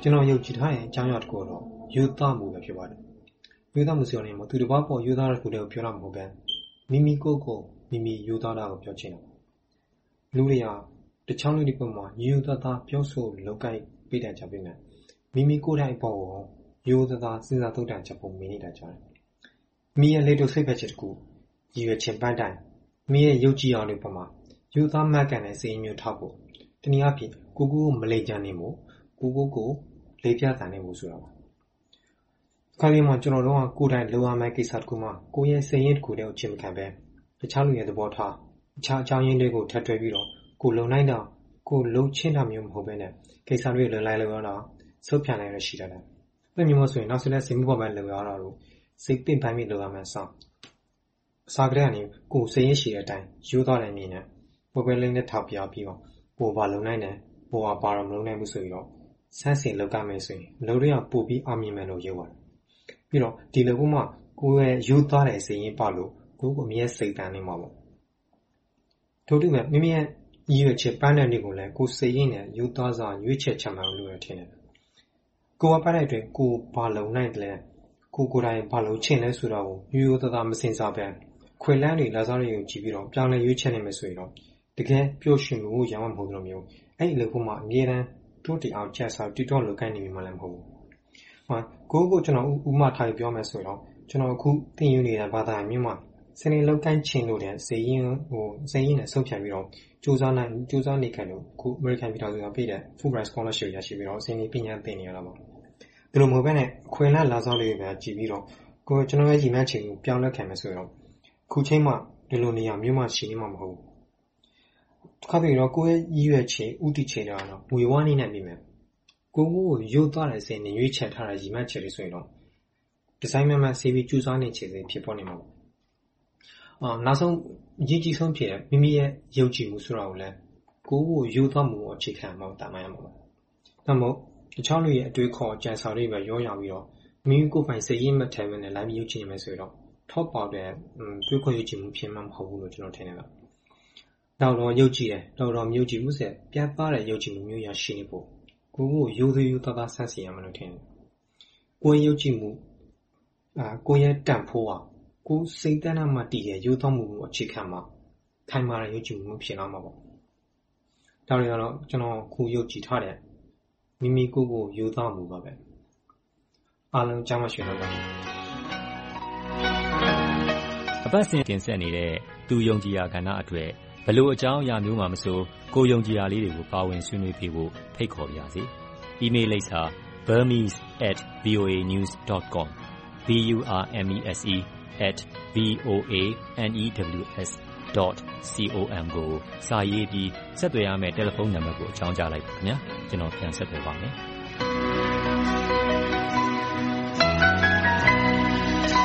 ကျွန်တော်ယုံကြည်ထားတဲ့အကြောင်းအရာတစ်ခုတော့ယူသားမှုပဲဖြစ်ပါတယ်ယူသားမှုဆိုရင်သူတစ်ပါးပေါ်ယူသားတဲ့ခုတွေကိုပြောတာမဟုတ်ဘဲမိမိကိုယ်ကိုမိမိယူသားတာကိုပြောချင်တယ်လူတွေကတခြားလူတွေပေါ်မှာယူသားသားပြောဆိုလောက်ကိုက်ပေးတယ်ကြပြီမယ်မိမိကိုယ်တိုင်ပေါ်ကိုယူသားသားစဉ်းစားသုံးသပ်ချက်ပုံမြင်နေတာကြတယ်မိရဲ့လေတို့စိတ်ဖက်ချက်တစ်ခုရည်ရွယ်ချင်ပန်းတိုင်မိရဲ့ယုံကြည်အောင်တွေပေါ်မှာယူသားမှတ်ကန်တဲ့စိတ်မျိုးထောက်ဖို့တနည်းအားဖြင့်ကိုမလိမ်ကြနေမှုကိုလေးပြသနိုင်မှုဆိုတာပါခါလေးမှာကျွန်တော်တို့ကကိုယ်တိုင်လိုအပ်မဲ့ကိစ္စတစ်ခုမှကိုယ့်ရဲ့စိတ်ရင်းတစ်ခုတည်းကိုချင်မခံပဲတခြားလူရဲ့သဘောထားအခြားအကြောင်းရင်းတွေကိုထပ်တွဲပြီးတော့ကိုလုံနိုင်တာကိုလုံချင်းတာမျိုးမဟုတ်ဘဲနဲ့ကိစ္စတွေလုံလိုက်လို့ရတာဆုတ်ပြန်လိုက်ရရှိတတ်တယ်။အဲ့မျိုးဆိုရင်နောက်ဆက်လက်စိတ်မှုပေါ်ပဲလုံရတာလို့စိတ်ပင်ပန်းပြီးလုံရမယ်ဆောင်းအစားကလေးကနေကိုစိတ်ရင်းရှိတဲ့အတိုင်းယူသွားတယ်မြင်တယ်ပွဲပွဲလေးနဲ့ထောက်ပြပြီးတော့ပိုပါလုံနိုင်တယ်ပိုပါတော့မလုံနိုင်ဘူးဆိုပြီးတော့ဆန်းစင်လောက်ကမယ်ဆိုရင်လုံတွေကပိုပြီးအမြင်မှန်လို့ရုပ်ပါတယ်ပြီးတော့ဒီလိုကမှကိုရဲ့ယူသွားတဲ့စိတ်ရင်းပါလို့ကိုအမြဲစိတ်တန်းနေမှာပေါ့ထို့တူပဲမိမိရဲ့ရည်ရွယ်ချက်ပန်းတဲ့နေ့ကိုလည်းကိုစိတ်ရင်းနဲ့ယူသွားစွာရွေးချက်ချမှန်လို့ရထင်တယ်ကိုကပန်းတဲ့အတွင်းကိုဘာလုံနိုင်တယ်လဲကိုယ်တိုင်ဘာလို့ချင်လဲဆိုတော့ရိုးရိုးသားသားမစင်စားပဲခွေလန်းတွေလာစားတွေကိုကြည့်ပြီးတော့ပြောင်းလဲရွေးချက်နေမယ်ဆိုရင်တော့တကယ်ပျော်ရွှင်မှုရမှာမဟုတ်လို့မျိုးအဲ့ဒီလိုကမှအမြဲတမ်းတို့တီအောင်ချက်စားတူတော့လောက်ကိုင်းနေပြီမှလည်းမဟုတ်ဘူးကိုကျွန်တော်ဥမာထားပြောမယ်ဆိုတော့ကျွန်တော်အခုသင်ယူနေတဲ့ဘာသာမျိုးမှာစနေလောက်ကိုင်းချင်လို့တဲ့စိတ်ရင်းနဲ့ဆုတ်ဖြတ်ပြီးတော့စူးစမ်းနေခဲ့လို့အခု American ပြည်ထောင်စုကပြည့်တဲ့ Fulbright Scholarship ရရှိပြီးတော့စနေပညာသင်နေရတာပါဒီလိုမဟုတ်ဘဲနဲ့ခွေလန်းလာစားလေးပဲကြည့်ပြီးတော့ကျွန်တော်ရဲ့ညီမချင်းကိုပြောင်းလဲခံမယ်ဆိုတော့ခုချိန်မှဒီလိုနေရာမျိုးမှရှိနေမှာမဟုတ်ဘူးတစ်ခါတည်းတော့ကိုယ့်ရဲ့ရည်ရွယ်ချက်ဥတီချက်တော့ငွေဝါးနေနိုင်ပြီမယ်ကိုရုပ်သွားတဲ့စိတ်နဲ့ရွေးချက်ထားတဲ့ညီမချက်တွေဆိုရင်တော့ဒီဇိုင်းမှဆေးပြီးကျူးစားနေချက်တွေဖြစ်ပေါ်နေမှာပေါ့နောက်ဆုံးအရေးကြီးဆုံးဖြစ်မိမိရဲ့ယုံကြည်မှုဆိုတာကိုလည်းကိုရုပ်သွားမှုကိုအခြေခံမှတာမှန်ရမှာပေါ့ဒါမို့တခြားလူရဲ့အတွေးခေါ်ကြံစာတွေပဲရောရပြီးတော့မိမိကိုယ်ပိုင်စိတ်ရင်းမထဲနဲ့လိုက်မြုပ်ချင်နေမယ်ဆိုတော့ထောက်ပေါက်တဲ့တွေးခေါ်ယုံကြည်မှုဖြစ်မှမဟုတ်ဘူးလို့ကျွန်တော်ထင်တယ်ဗျတော့ယုံကြည်တယ်တော့မြုပ်ကြည်မှုဆက်ပြတ်သားတဲ့ယုံကြည်မှုမျိုးရရှိနေဖို့ကိုရိုးရိုးသားသားဆန်းစီရမယ်လို့ထင်တယ်ကိုယ်ယုံကြည်မှုကိုယ့်ရဲ့တန်ဖိုးကိုစိတ်တန်းမှတည်ရဲ့ယုံသွားမှုကိုအခြေခံမှာခိုင်မာတဲ့ယုံကြည်မှုဖြစ်လာမှာပေါ့ဒါတွေကတော့ကျွန်တော်ခုယုံကြည်ထားတဲ့မိမိကိုယုံသွားမှုပါပဲအားလုံးကြားမှရှိတော့ပါအပတ်စဉ်တင်ဆက်နေတဲ့သူယုံကြည်ရာကဏ္ဍအတွက်ဘလို့အကြောင်းအရာမျိုးမှမဆိုကိုယုံကြည်ရာလေးတွေကိုပါဝင်ဆွေးနွေးပြဖို့ဖိတ်ခေါ်ပါရစေ။ email လိပ်စာ burmese@voanews.com burmese@voanews.com ကိုစာရေးပြီးဆက်သွယ်ရမယ့်တယ်လီဖုန်းနံပါတ်ကိုအကြောင်းကြားလိုက်ပါခင်ဗျာကျွန်တော်ပြန်ဆက်သွယ်ပါမယ်